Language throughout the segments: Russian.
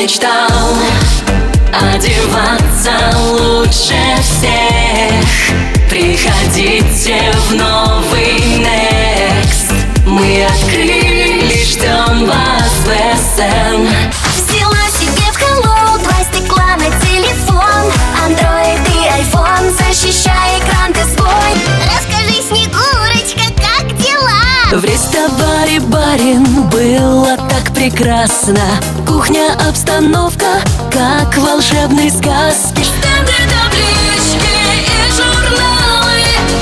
мечтал одеваться лучше всех. Приходите в новый Next. Мы открыли, ждем вас в СМ. Взяла себе в Hello 2 стекла на телефон. Android и iPhone, защищай экран ты свой. Расскажи, Снегурочка, как дела? В рестобаре барин было так прекрасно. Кухня, обстановка, как в волшебной сказке. Стенды, таблички и журналы,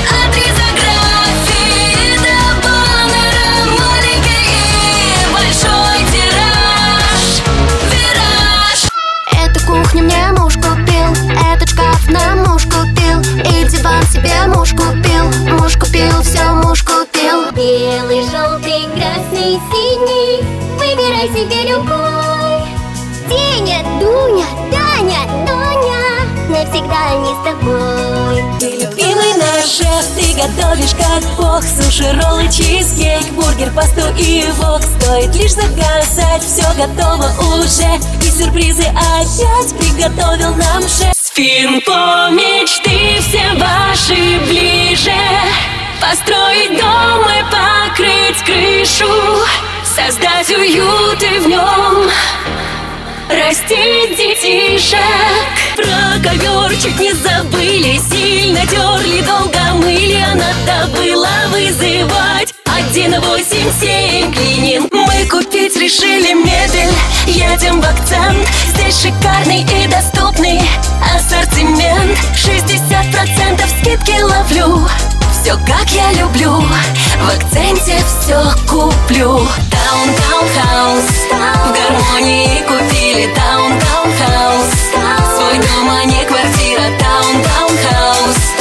адресографии до баннера, маленький и большой тираж. Вираж. Эту кухню мне муж купил, этот шкаф нам муж купил, и диван себе муж купил. Муж купил, все муж купил. Белый, желтый, красный, синий, выбирай себе любой. Деня, Дуня, Таня, Доня, навсегда они с тобой. Ты любимый наш шеф, ты готовишь как бог. Суши, роллы, чизкейк, бургер, пасту и вок. Стоит лишь заказать, все готово уже. И сюрпризы опять приготовил нам шеф. С фирм-по мечты все ваши ближе. Построить дом и покрыть крышу, создать уют и в нем растить детишек. Про ковер чуть не забыли, сильно терли, долго мыли, а надо было вызывать 187 клининг. Мы купить решили мебель, едем в Акцент. Здесь шикарный и доступный ассортимент. 60% скидки ловлю, все как я люблю, в Акценте все куплю. Таун-таун-хаус, в гармонии купили таун-таун-хаус. Свой дом, а не квартира, таун-таун-хаус.